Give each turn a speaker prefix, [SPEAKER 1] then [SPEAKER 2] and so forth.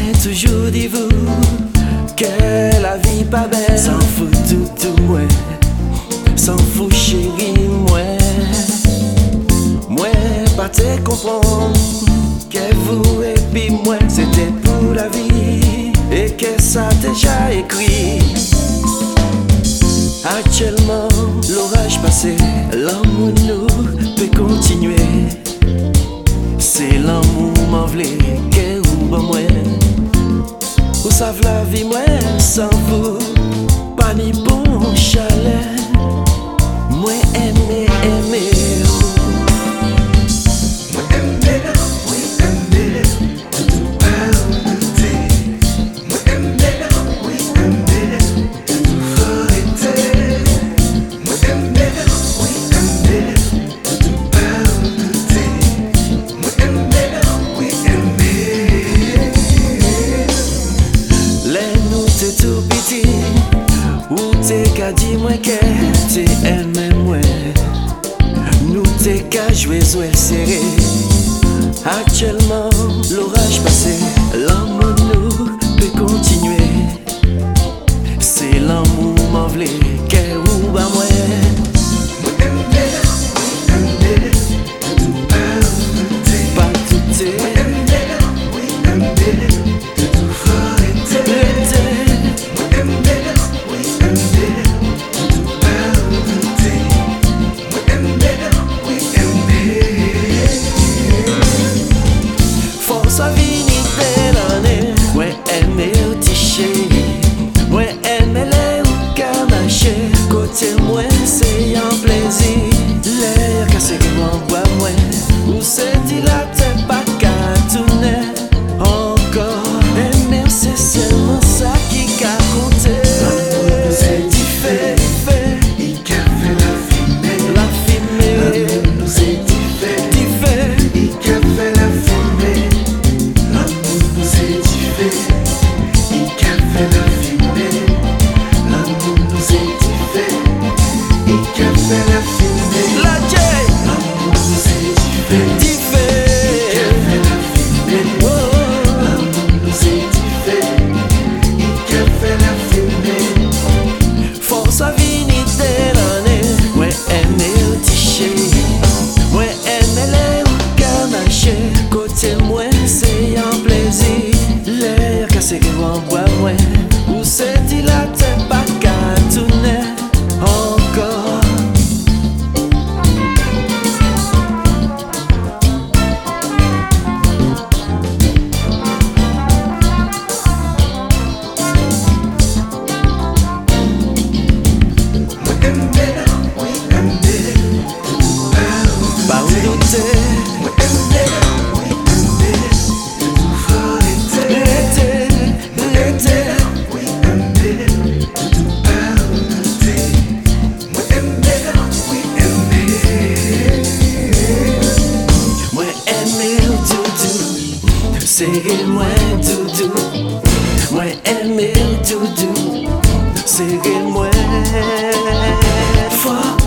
[SPEAKER 1] toujours dit vous que la vie pas belle. S'en fout tout moi, s'en fout chérie moi. Moi pas te comprendre que vous et puis moi c'était pour la vie et que ça déjà écrit. Actuellement l'orage passé, l'amour nous peut continuer. C'est l'amour m'en v'lait que ou bon moi. Vous savez la vie moi sans vous, pas ni bon chalet. Moi aimer. Tout petit, ou t'es qu'à dire moi que t'es aimé moi. Nous t'es qu'à jouer serré. Actuellement l'orage passé, l'amour nous peut continuer. C'est l'amour m'en v'lait que ou bah moi. Pas tout est. Sa vie ni belle année, moi aimer ou ti chéri, moi aimer les ou ka marcher, côté moi c'est un plaisir. L'air cassé que moi bois moi, ou c'est dit la tête pas qu'à tourner encore. Aimer c'est seulement ça qui qu'a compté. L'amour c'est différent, il qu'a fait la fumée. L'amour c'est différent, il qu'a fait la fumée. Côté moi c'est un plaisir. L'air cassé que moi bois moi, ou c'est dit la tête pas qu'à tourner encore. Pas où douter. Serrez-moi doudou, moi aimer doudou, serrez-moi fort.